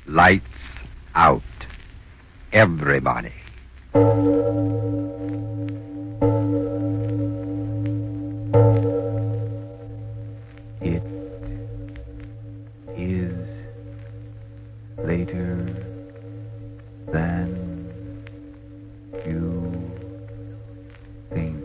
Lights out. Everybody. It is later than you think.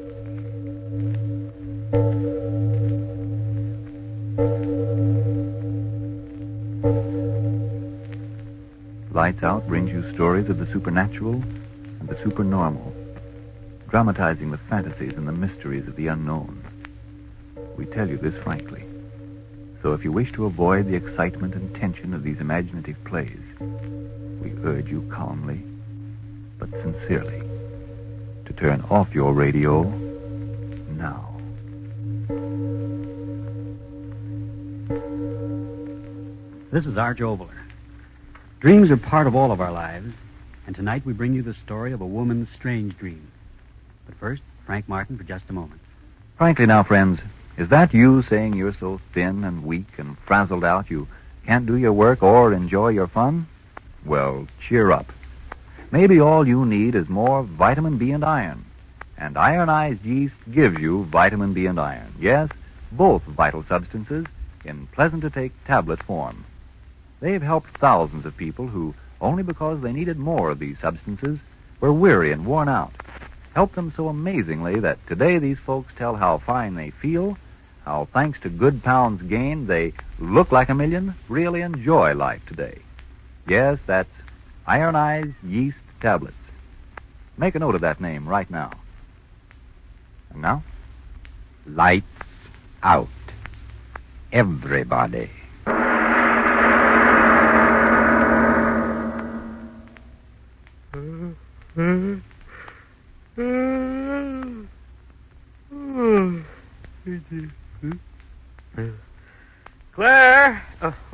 Lights Out brings you stories of the supernatural and the supernormal, dramatizing the fantasies and the mysteries of the unknown. We tell you this frankly. So if you wish to avoid the excitement and tension of these imaginative plays, we urge you calmly, but sincerely, to turn off your radio now. This is Arch Oboler. Dreams are part of all of our lives, and tonight we bring you the story of a woman's strange dream. But first, Frank Martin for just a moment. Frankly now, friends, is that you saying you're so thin and weak and frazzled out you can't do your work or enjoy your fun? Well, cheer up. Maybe all you need is more vitamin B and iron. And ironized yeast gives you vitamin B and iron. Yes, both vital substances in pleasant-to-take tablet form. They've helped thousands of people who, only because they needed more of these substances, were weary and worn out. Helped them so amazingly that today these folks tell how fine they feel, how thanks to good pounds gained, they look like a million, really enjoy life today. Yes, that's ironized yeast tablets. Make a note of that name right now. And now? Lights out. Everybody. Claire!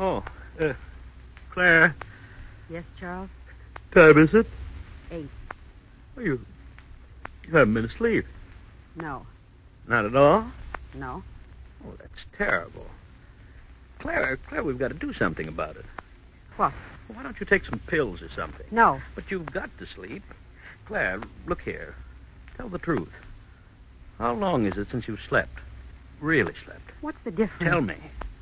Claire. Yes, Charles? Time is it? 8. Oh, you haven't been asleep. No. Not at all? No. Oh, that's terrible. Claire, we've got to do something about it. What? Why don't you take some pills or something? No. But you've got to sleep. Claire, look here. Tell the truth. How long is it since you've slept? Really slept? What's the difference? Tell me.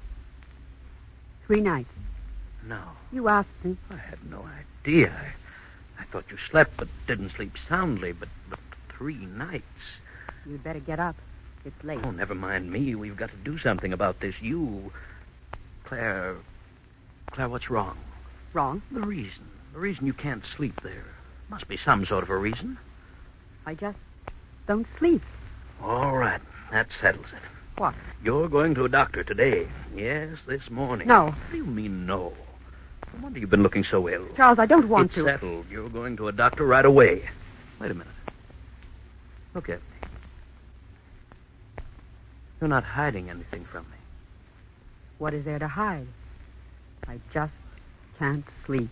3 nights. No. You asked me. I had no idea. I thought you slept but didn't sleep soundly, but 3 nights. You'd better get up. It's late. Oh, never mind me. We've got to do something about this. Claire, what's wrong? Wrong? The reason you can't sleep there. Must be some sort of a reason. I just don't sleep. All right. That settles it. What? You're going to a doctor today. Yes, this morning. No. What do you mean, no? No wonder you've been looking so ill. Charles, I don't want to. It's settled. You're going to a doctor right away. Wait a minute. Look at me. You're not hiding anything from me. What is there to hide? I just can't sleep.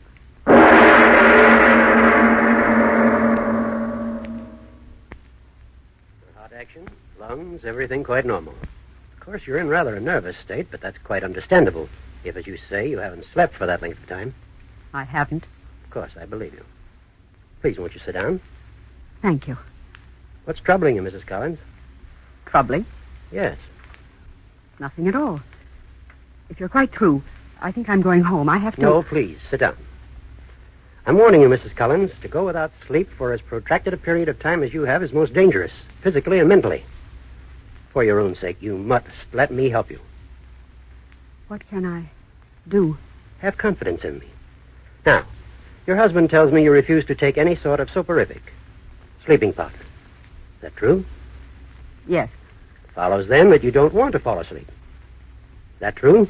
Heart action, lungs, everything quite normal. Of course, you're in rather a nervous state, but that's quite understandable. If, as you say, you haven't slept for that length of time. I haven't. Of course, I believe you. Please, won't you sit down? Thank you. What's troubling you, Mrs. Collins? Troubling? Yes. Nothing at all. If you're quite through, I think I'm going home. I have to... No, please, sit down. I'm warning you, Mrs. Collins, to go without sleep for as protracted a period of time as you have is most dangerous, physically and mentally. For your own sake, you must let me help you. What can I do? Have confidence in me. Now, your husband tells me you refuse to take any sort of soporific, sleeping powder. Is that true? Yes. Follows then that you don't want to fall asleep. Is that true?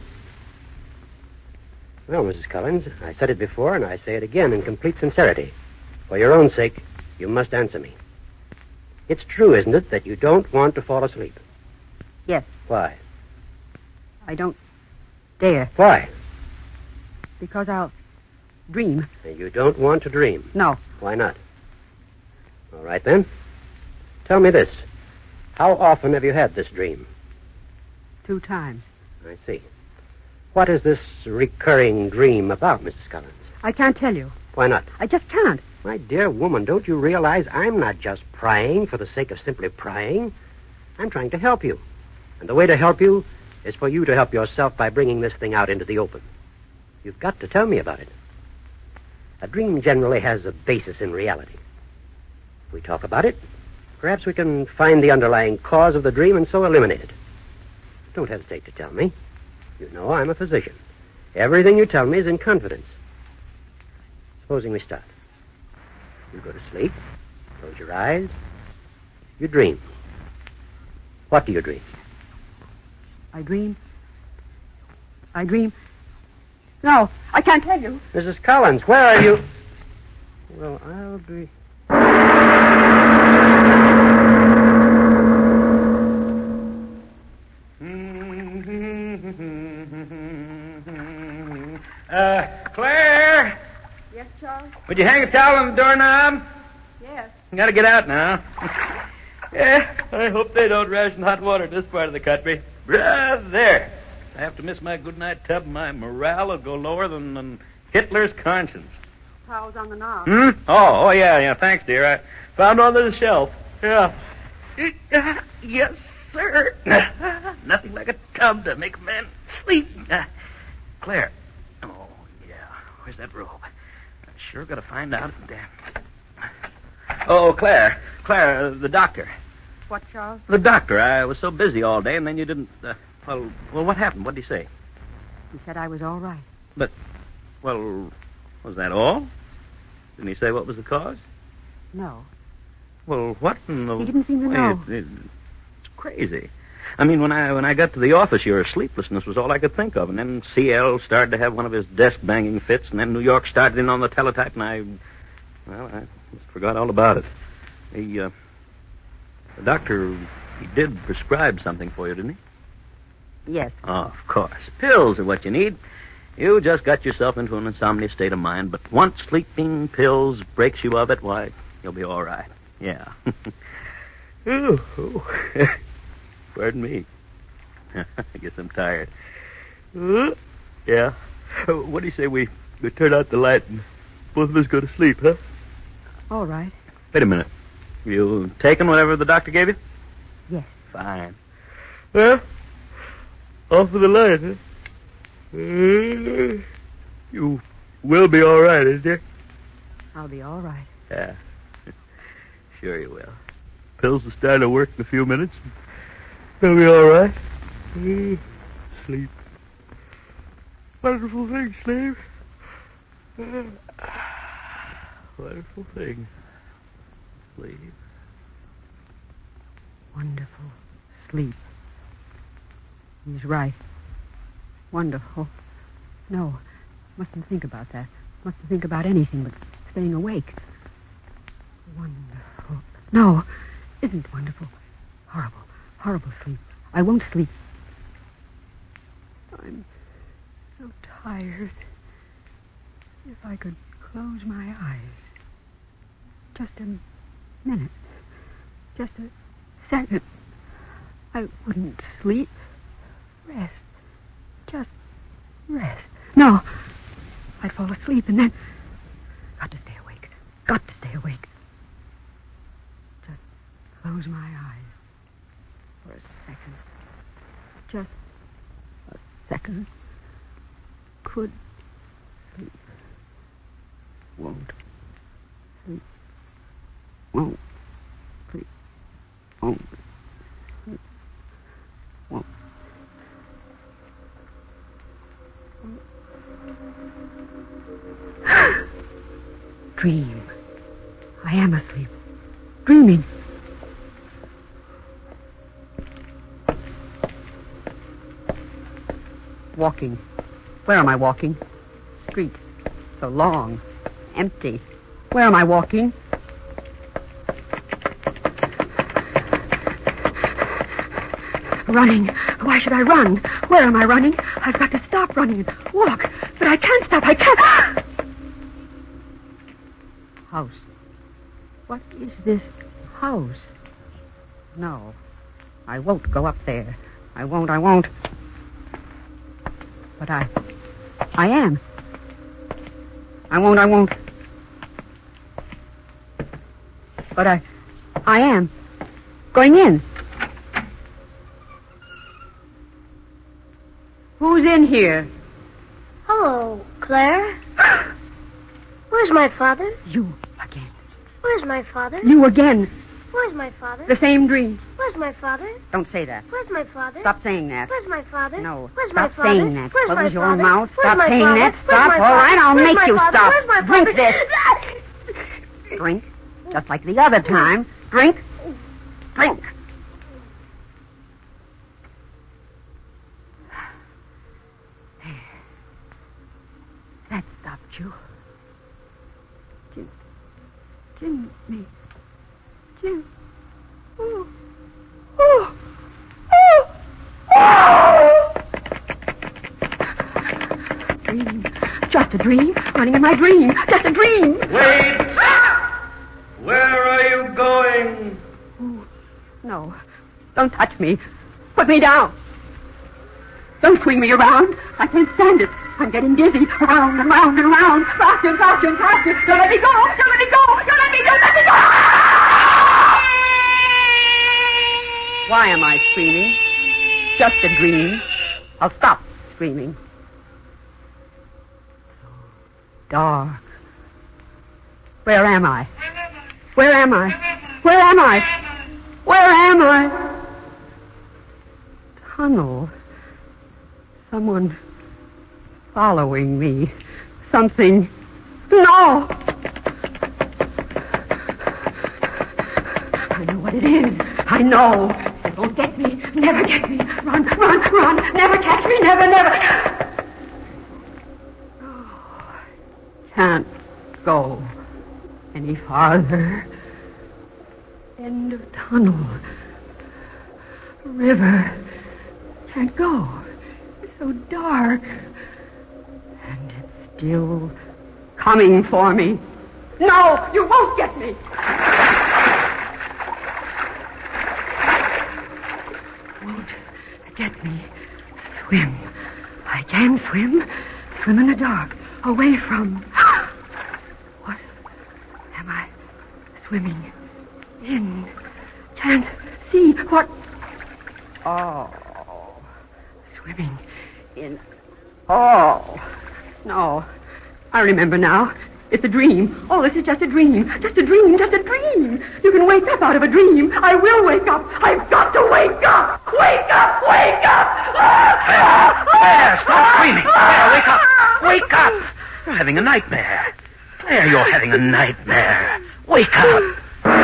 Well, Mrs. Collins, I said it before, and I say it again in complete sincerity. For your own sake, you must answer me. It's true, isn't it, that you don't want to fall asleep? Yes. Why? I don't dare. Why? Because I'll dream. You don't want to dream? No. Why not? All right, then. Tell me this. How often have you had this dream? 2 times. I see. What is this recurring dream about, Mrs. Collins? I can't tell you. Why not? I just can't. My dear woman, don't you realize I'm not just prying for the sake of simply prying? I'm trying to help you. And the way to help you is for you to help yourself by bringing this thing out into the open. You've got to tell me about it. A dream generally has a basis in reality. If we talk about it, perhaps we can find the underlying cause of the dream and so eliminate it. Don't hesitate to tell me. You know I'm a physician. Everything you tell me is in confidence. Supposing we start. You go to sleep, close your eyes, you dream. What do you dream? I dream. No, I can't tell you. Mrs. Collins, where are you? Well, I'll be... Claire, Yes, Charles? would you hang a towel on the doorknob? Yes. You gotta get out now. Yeah, I hope they don't ration hot water in this part of the country. There. I have to miss my goodnight tub, my morale will go lower than Hitler's conscience. Towels on the knob. Oh, yeah. Thanks, dear. I found one on the shelf. Yeah. Yes, sir. Nothing like a tub to make a man sleep. Claire. Oh, yeah. Where's that robe? I sure got to find out. Oh, Claire. Claire, the doctor. What, Charles? The doctor. I was so busy all day, and then you didn't... Well, what happened? What did he say? He said I was all right. But, well, was that all? Didn't he say what was the cause? No. Well, what in the... He didn't seem to know. It's crazy. I mean, when I got to the office, your sleeplessness was all I could think of. And then CL started to have one of his desk-banging fits, and then New York started in on the teletype, and I just forgot all about it. The doctor, he did prescribe something for you, didn't he? Yes. Oh, of course. Pills are what you need. You just got yourself into an insomnia state of mind, but once sleeping pills breaks you of it, why, you'll be all right. Yeah. Oh. Pardon me. I guess I'm tired. Yeah. What do you say we turn out the light and both of us go to sleep, huh? All right. Wait a minute. You taken whatever the doctor gave you? Yes. Fine. Well, off with the light, huh? You will be all right, isn't you? I'll be all right. Yeah. Sure you will. Pills will start to work in a few minutes. They'll be all right. Sleep. Wonderful thing, sleep. Wonderful thing. Sleep. Wonderful sleep. He's right. Wonderful. No, mustn't think about that. Mustn't think about anything but staying awake. Wonderful. No, isn't wonderful. Horrible, horrible sleep. I won't sleep. I'm so tired. If I could close my eyes. Just a minute. Just a second. I wouldn't sleep. Rest. Just rest. No. I'd fall asleep and then... Got to stay awake. Got to stay awake. Just close my eyes. For a second. Just a second. Could sleep. Won't sleep. Won't sleep. Won't sleep. Won't. Dream. I am asleep. Dreaming. Walking. Where am I walking? Street. So long. Empty. Where am I walking? Running. Why should I run? Where am I running? I've got to stop running and walk. But I can't stop. I can't. House. What is this house? No. I won't go up there. I won't. But I am. I won't. But I am. Going in. Who's in here? Hello, Claire. Where's my father? You again. Where's my father? You again. Where's my father? The same dream. Where's my father? Don't say that. Where's my father? Stop saying that. Where's my father? No. Where's Stop my father? saying that. Where's my Close your father? mouth. Where's Stop my saying father? that. Where's Stop. my All father? right, I'll Where's make my you father? stop. Where's my Drink father? this. Drink. Just like the other time. Drink. Drink. There. That stopped you. Jimmy. Jim. Oh. Oh. Oh. Oh. Dream. Just a dream. Running in my dream. Just a dream. Wait! Where are you going? Oh, no. Don't touch me. Put me down. Don't swing me around. I can't stand it. I'm getting dizzy. Around and round and round. Faster, faster, faster. Don't let me go. Don't let me go. Don't let me go. Let me go. Why am I screaming? Just a dream. I'll stop screaming. Dark. Where am I? Where am I? Where am I? Where am I? Tunnel. Someone following me. Something. No! I know what it is. I know. It won't get me. Never get me. Run, run, run. Never catch me. Never, never. Oh, can't go any farther. End of tunnel. River. Can't go. It's so dark. And it's still coming for me. No, you won't get me. Won't get me. Swim. I can swim. Swim in the dark. Away from... What am I swimming in? Can't see what... Oh. Swimming in... Oh. No. I remember now. It's a dream. Oh, this is just a dream. Just a dream. Just a dream. You can wake up out of a dream. I will wake up. I've got to wake up. Wake up. Wake up. Claire, stop screaming. Claire, wake up. Wake up. You're having a nightmare. Claire, you're having a nightmare. Wake up.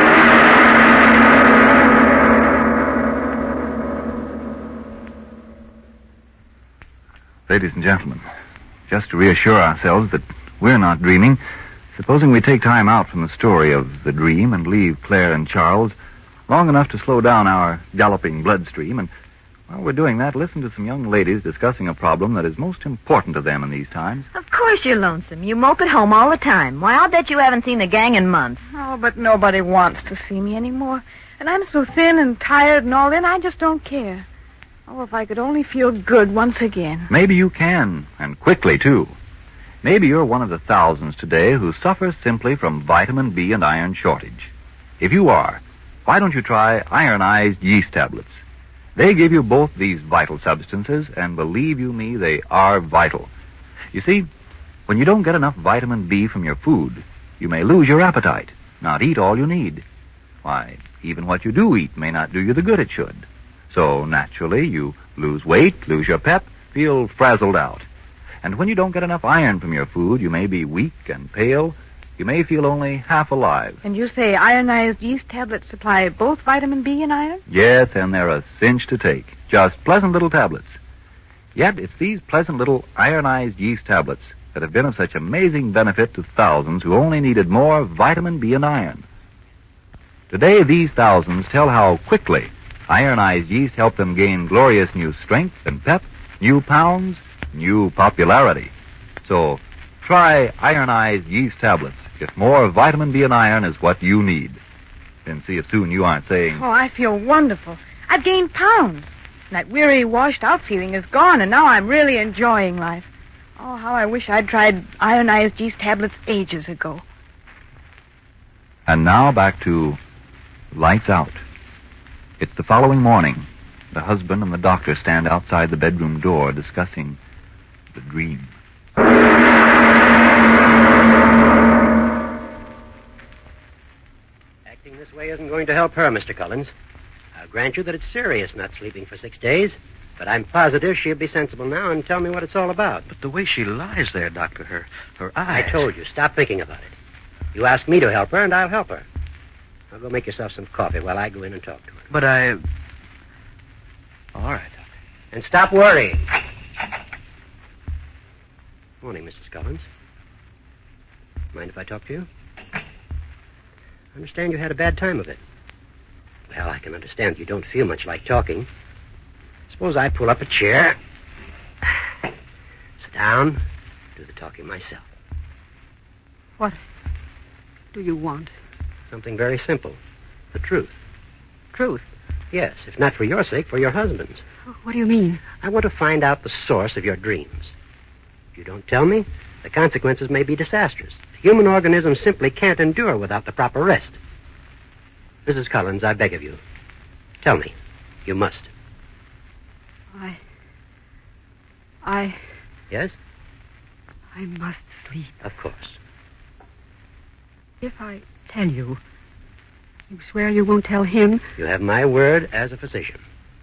Ladies and gentlemen, just to reassure ourselves that we're not dreaming, supposing we take time out from the story of the dream and leave Claire and Charles long enough to slow down our galloping bloodstream, and while we're doing that, listen to some young ladies discussing a problem that is most important to them in these times. Of course you're lonesome. You mope at home all the time. Why, I'll bet you haven't seen the gang in months. Oh, but nobody wants to see me anymore. And I'm so thin and tired and all in, I just don't care. Oh, if I could only feel good once again. Maybe you can, and quickly, too. Maybe you're one of the thousands today who suffer simply from vitamin B and iron shortage. If you are, why don't you try ironized yeast tablets? They give you both these vital substances, and believe you me, they are vital. You see, when you don't get enough vitamin B from your food, you may lose your appetite, not eat all you need. Why, even what you do eat may not do you the good it should. So, naturally, you lose weight, lose your pep, feel frazzled out. And when you don't get enough iron from your food, you may be weak and pale. You may feel only half alive. And you say ironized yeast tablets supply both vitamin B and iron? Yes, and they're a cinch to take. Just pleasant little tablets. Yet it's these pleasant little ironized yeast tablets that have been of such amazing benefit to thousands who only needed more vitamin B and iron. Today, these thousands tell how quickly ironized yeast helped them gain glorious new strength and pep, new pounds, new popularity. So, try ironized yeast tablets if more vitamin B and iron is what you need. Then see if soon you aren't saying... Oh, I feel wonderful. I've gained pounds. That weary, washed-out feeling is gone, and now I'm really enjoying life. Oh, how I wish I'd tried ionized yeast tablets ages ago. And now back to Lights Out. It's the following morning. The husband and the doctor stand outside the bedroom door discussing the dream. Acting this way isn't going to help her, Mr. Collins. I'll grant you that it's serious not sleeping for 6 days, but I'm positive she'll be sensible now and tell me what it's all about. But the way she lies there, Doctor, her eyes. I told you, stop thinking about it. You ask me to help her, and I'll help her. Now go make yourself some coffee while I go in and talk to her. But I... All right, Doctor. And stop worrying. Morning, Mrs. Collins. Mind if I talk to you? I understand you had a bad time of it. Well, I can understand you don't feel much like talking. Suppose I pull up a chair, sit down, do the talking myself. What do you want? Something very simple. The truth. Truth? Yes, if not for your sake, for your husband's. What do you mean? I want to find out the source of your dreams. If you don't tell me, the consequences may be disastrous. The human organism simply can't endure without the proper rest. Mrs. Collins, I beg of you, tell me. You must. Yes? I must sleep. Of course. If I tell you, you swear you won't tell him? You have my word as a physician.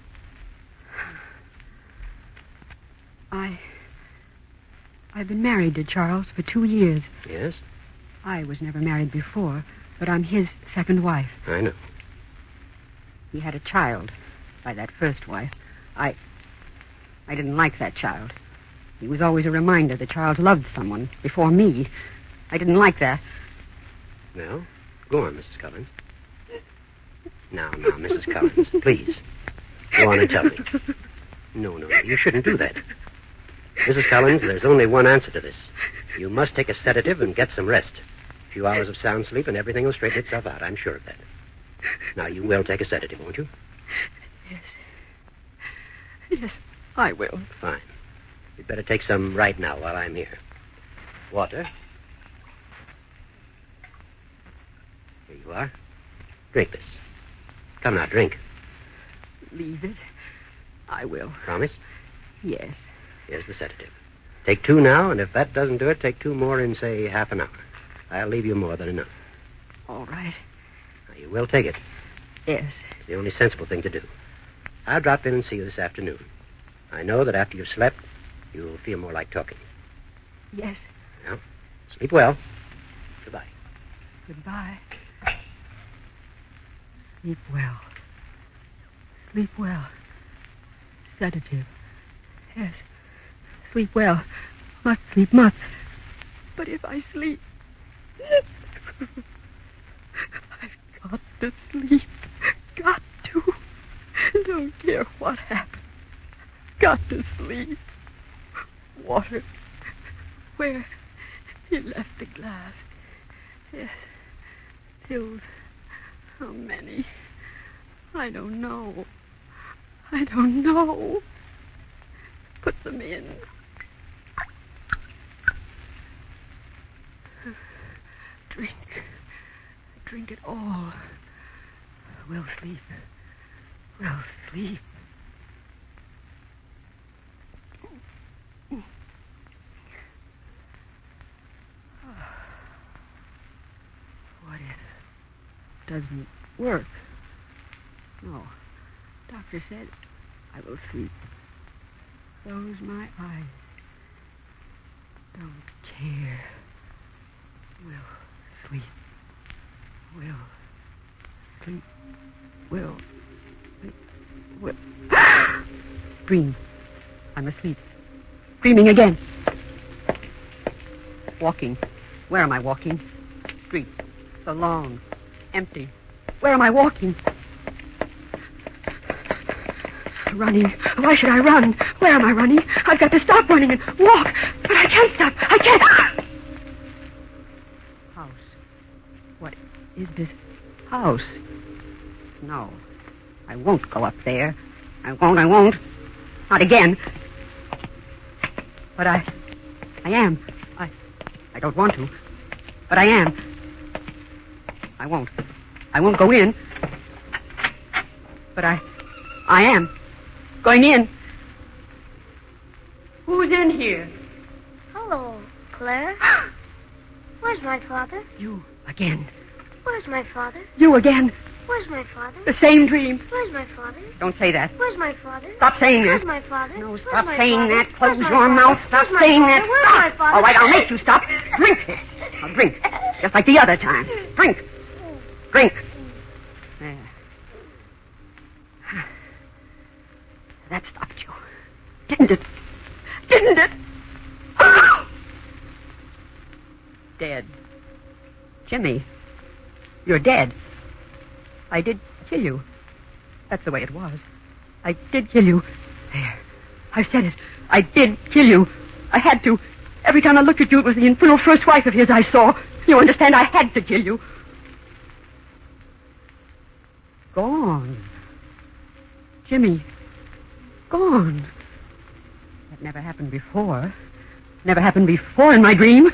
I've been married to Charles for 2 years. Yes? I was never married before, but I'm his second wife. I know. He had a child by that first wife. I didn't like that child. He was always a reminder that Charles loved someone before me. I didn't like that. Well, go on, Mrs. Collins. Now, Mrs. Collins, please. Go on and tell me. No, you shouldn't do that. Mrs. Collins, there's only one answer to this. You must take a sedative and get some rest. A few hours of sound sleep and everything will straighten itself out. I'm sure of that. Now, you will take a sedative, won't you? Yes, I will. Fine. You'd better take some right now while I'm here. Water. Here you are. Drink this. Come now, drink. Leave it. I will. Promise? Yes. Here's the sedative. Take 2 now, and if that doesn't do it, take 2 more in, say, half an hour. I'll leave you more than enough. All right. Now, you will take it. Yes. It's the only sensible thing to do. I'll drop in and see you this afternoon. I know that after you've slept, you'll feel more like talking. Yes. Now, sleep well. Goodbye. Goodbye. Sleep well. Sleep well. Sedative. Yes. Sleep well. Must sleep, must. But if I sleep... I've got to sleep. Got to. Don't care what happens. Got to sleep. Water. Where? He left the glass. Yes. Pills. How many? I don't know. I don't know. Put them in. Drink. Drink it all. We'll sleep. We'll sleep. What if it doesn't work? No. Doctor said I will sleep. Close my eyes. Don't care. Will sleep. Will sleep. Will sleep. Will. Dream. I'm asleep. Dreaming again. Walking. Where am I walking? Street. So long. Empty. Where am I walking? Running. Why should I run? Where am I running? I've got to stop running and walk. But I can't stop. I can't. House. What is this house? No. I won't go up there. I won't. Not again. But I am. I don't want to, but I am. I won't go in, but I am going in. Who's in here? Hello, Claire. Where's my father? You again. Where's my father? You again. Where's my father? The same dream. Where's my father? Don't say that. Where's my father? Stop saying that. Where's my father? No, Where's stop my saying father? that. Close Where's my your father? mouth. Stop Where's my saying father? that. Where's Stop. my father? All right, I'll make you stop. Drink this. Now drink. Just like the other time. Drink. Drink. There. That stopped you. Didn't it? Didn't it? Dead. Jimmy, you're dead. I did kill you. That's the way it was. I did kill you. There. I said it. I did kill you. I had to. Every time I looked at you, it was the infernal first wife of his I saw. You understand? I had to kill you. Gone. Jimmy. Gone. That never happened before. Never happened before in my dream.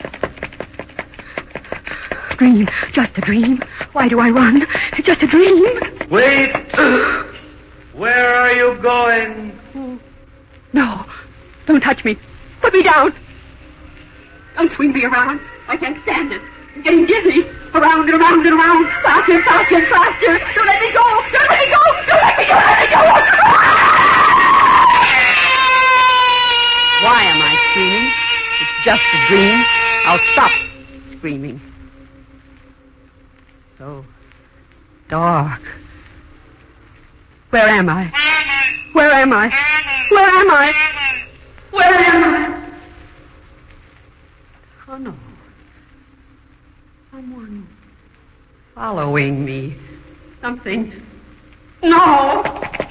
Dream. Just a dream. Why do I run? It's just a dream. Wait! Where are you going? No. Don't touch me. Put me down. Don't swing me around. I can't stand it. I'm getting dizzy. Around and around and around. Faster and faster and faster. Don't let me go. Don't let me go. Don't let me go. Let me go. Why am I screaming? It's just a dream. I'll stop screaming. So dark. Where am I? Where am I? Where am I? Where am I? Oh, no. Someone following me. Something. No!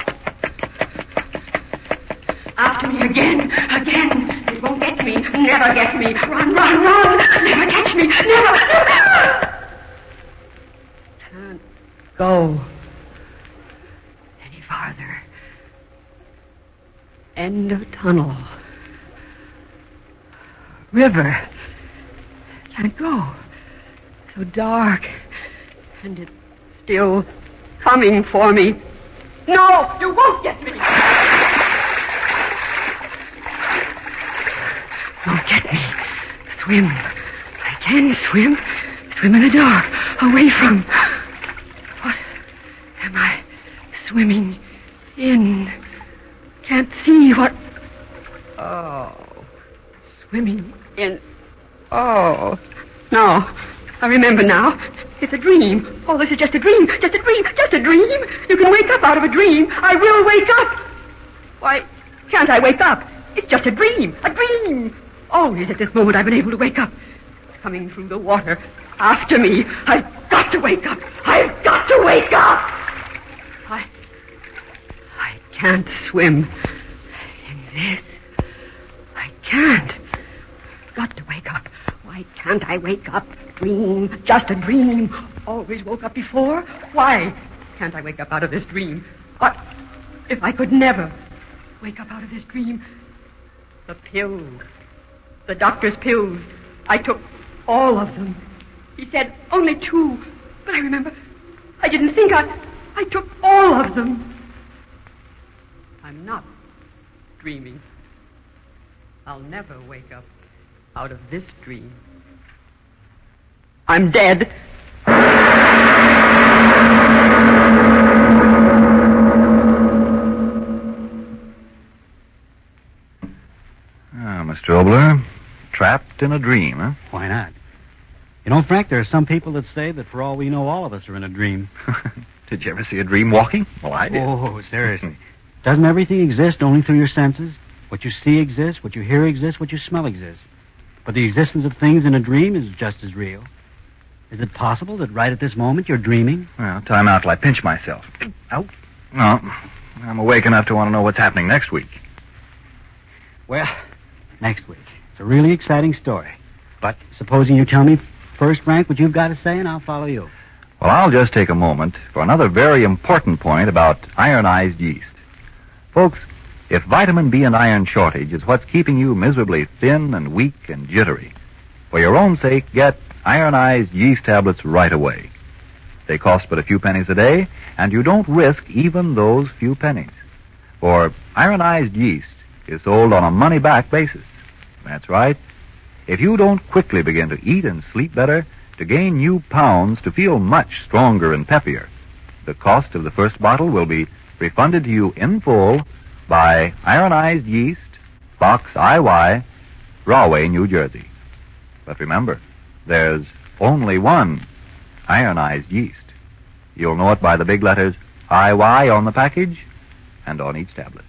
After me again. Again. It won't get me. Never get me. Run, run, run. Never catch me. Never. Can't go any farther. End of tunnel. River. Can't go. So dark. And it's still coming for me. No, you won't get me. Don't get me. Swim. I can swim. Swim in the dark. Away from. What am I swimming in? Can't see what. Oh. Swimming in. Oh. No. I remember now. It's a dream. Oh, this is just a dream. Just a dream. Just a dream. You can wake up out of a dream. I will wake up. Why can't I wake up? It's just a dream. A dream. Always at this moment I've been able to wake up. It's coming through the water. After me. I've got to wake up. I've got to wake up. I can't swim in this. I can't. I've got to wake up. Why can't I wake up? Dream. Just a dream. Always woke up before. Why can't I wake up out of this dream? What if I could never wake up out of this dream? The pills. The doctor's pills. I took all of them. He said only 2. But I remember, I didn't think I took all of them. I'm not dreaming. I'll never wake up out of this dream. I'm dead. Mr. Obler, trapped in a dream, huh? Why not? You know, Frank, there are some people that say that for all we know, all of us are in a dream. Did you ever see a dream walking? Well, I did. Oh, seriously. Doesn't everything exist only through your senses? What you see exists, what you hear exists, what you smell exists. But the existence of things in a dream is just as real. Is it possible that right at this moment you're dreaming? Well, time out till I pinch myself. Out. No, I'm awake enough to want to know what's happening next week. Well, next week. It's a really exciting story. But supposing you tell me first, Frank, what you've got to say, and I'll follow you. Well, I'll just take a moment for another very important point about ironized yeast. Folks, If vitamin B and iron shortage is what's keeping you miserably thin and weak and jittery, for your own sake, get ironized yeast tablets right away. They cost but a few pennies a day, and you don't risk even those few pennies. For ironized yeast is sold on a money-back basis. That's right. If you don't quickly begin to eat and sleep better, to gain new pounds, to feel much stronger and peppier, the cost of the first bottle will be refunded to you in full by Ironized Yeast, Box IY, Rahway, New Jersey. But remember, there's only one ironized yeast. You'll know it by the big letters IY on the package and on each tablet.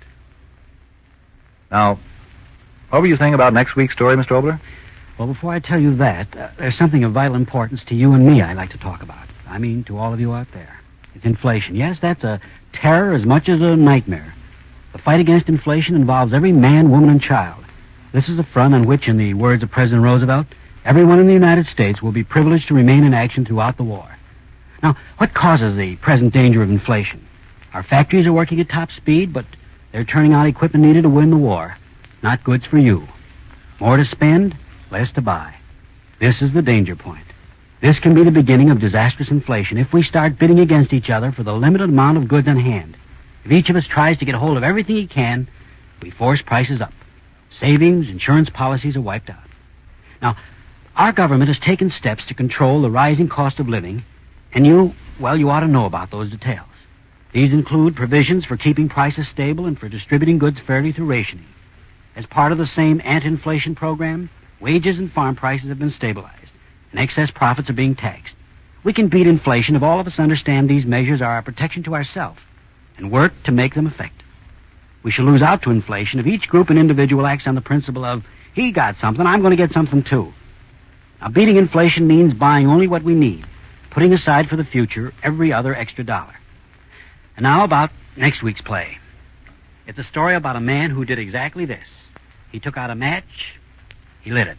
Now, what were you saying about next week's story, Mr. Obler? Well, before I tell you that, there's something of vital importance to you and me I'd like to talk about. I mean, to all of you out there. It's inflation. Yes, that's a terror as much as a nightmare. The fight against inflation involves every man, woman, and child. This is a front on which, in the words of President Roosevelt, everyone in the United States will be privileged to remain in action throughout the war. Now, what causes the present danger of inflation? Our factories are working at top speed, but they're turning out equipment needed to win the war. Not goods for you. More to spend, less to buy. This is the danger point. This can be the beginning of disastrous inflation if we start bidding against each other for the limited amount of goods on hand. If each of us tries to get hold of everything he can, we force prices up. Savings, insurance policies are wiped out. Now, our government has taken steps to control the rising cost of living, and you ought to know about those details. These include provisions for keeping prices stable and for distributing goods fairly through rationing. As part of the same anti-inflation program, wages and farm prices have been stabilized, and excess profits are being taxed. We can beat inflation if all of us understand these measures are a protection to ourselves and work to make them effective. We shall lose out to inflation if each group and individual acts on the principle of, he got something, I'm going to get something too. Now, beating inflation means buying only what we need, putting aside for the future every other extra dollar. And now about next week's play. It's a story about a man who did exactly this. He took out a match, he lit it.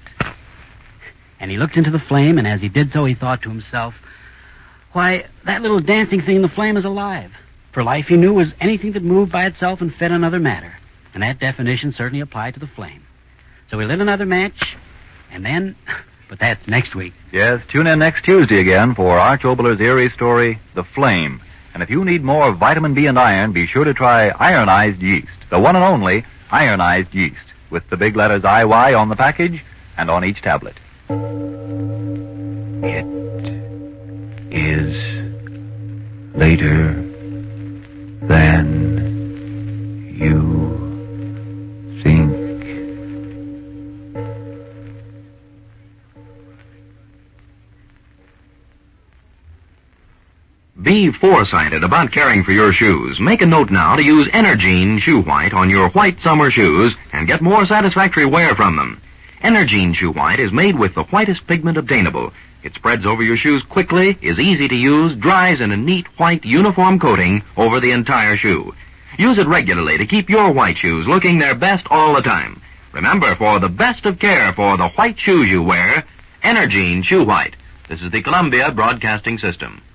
And he looked into the flame, and as he did so, he thought to himself, why, that little dancing thing in the flame is alive. For life, he knew, was anything that moved by itself and fed on other matter. And that definition certainly applied to the flame. So he lit another match, and then... But that's next week. Yes, tune in next Tuesday again for Arch Obler's eerie story, The Flame. And if you need more vitamin B and iron, be sure to try ironized yeast, the one and only ironized yeast, with the big letters IY on the package and on each tablet. It is later than you think. Be foresighted about caring for your shoes. Make a note now to use Energine Shoe White on your white summer shoes and get more satisfactory wear from them. Energine Shoe White is made with the whitest pigment obtainable. It spreads over your shoes quickly, is easy to use, dries in a neat white uniform coating over the entire shoe. Use it regularly to keep your white shoes looking their best all the time. Remember, for the best of care for the white shoes you wear, Energine Shoe White. This is the Columbia Broadcasting System.